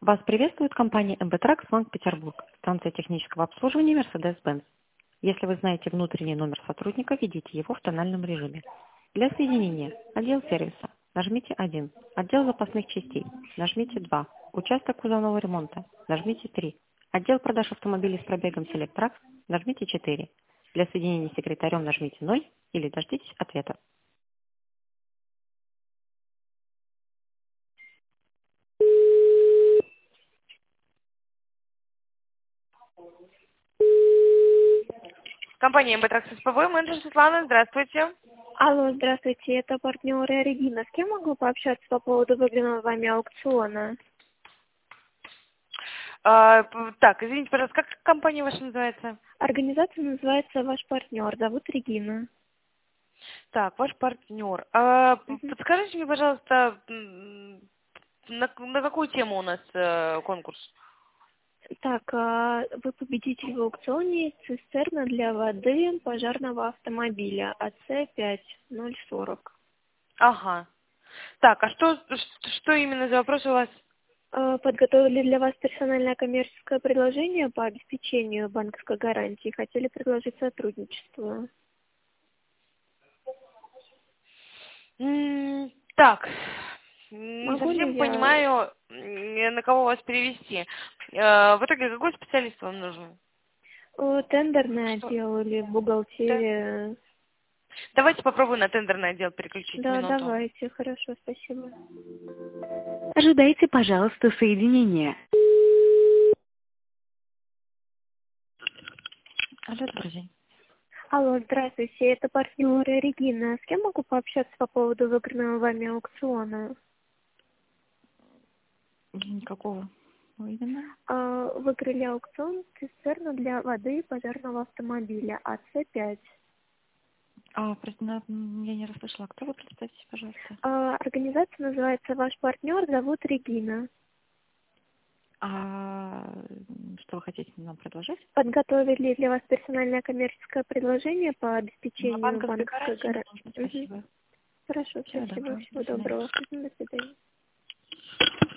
Вас приветствует компания МБ-Трак Санкт-Петербург, станция технического обслуживания Mercedes-Benz. Если вы знаете внутренний номер сотрудника, введите его в тональном режиме. Для соединения отдел сервиса нажмите 1, отдел запасных частей нажмите 2, участок кузовного ремонта нажмите 3, отдел продаж автомобилей с пробегом Select Trucks нажмите 4. Для соединения с секретарем нажмите 0 или дождитесь ответа. Компания МБ-Трак СПВ, менеджер Светлана, здравствуйте. Алло, здравствуйте, это партнер Регина. С кем могу пообщаться по поводу выигранного вами аукциона? Так, извините, пожалуйста, как компания ваша называется? Организация называется «Ваш партнер», зовут Регина. Так, ваш партнер. Мгм. Подскажите мне, пожалуйста, на какую тему у нас конкурс? Так, вы победитель в аукционе цистерна для воды пожарного автомобиля АЦ-5040. Ага. Так, а что именно за вопрос у вас? Подготовили для вас персональное коммерческое предложение по обеспечению банковской гарантии. Хотели предложить сотрудничество. Так, не Могу ли совсем я... понимаю, на кого вас перевести. В итоге, какой специалист вам нужен? Тендерный Что? отдел или Да. бухгалтерия? Давайте попробую на тендерный отдел переключить Да, минуту. давайте, хорошо, спасибо. Ожидайте, пожалуйста, соединения. Алло, добрый день. Алло, здравствуйте, это партнер Регина. С кем могу пообщаться по поводу выигранного вами аукциона? Никакого. Именно? Выиграли аукцион цистерна для воды пожарного автомобиля АЦ-5. Прости, я не расслышала. Кто вы, представьте, пожалуйста? Организация называется «Ваш партнер», зовут Регина. А что вы хотите нам предложить? Подготовили для вас персональное коммерческое предложение по На обеспечению банковской банковской гарантии не гарантии. нужно, спасибо. Хорошо, Всего спасибо, доброго. До всего свидания. доброго. До свидания.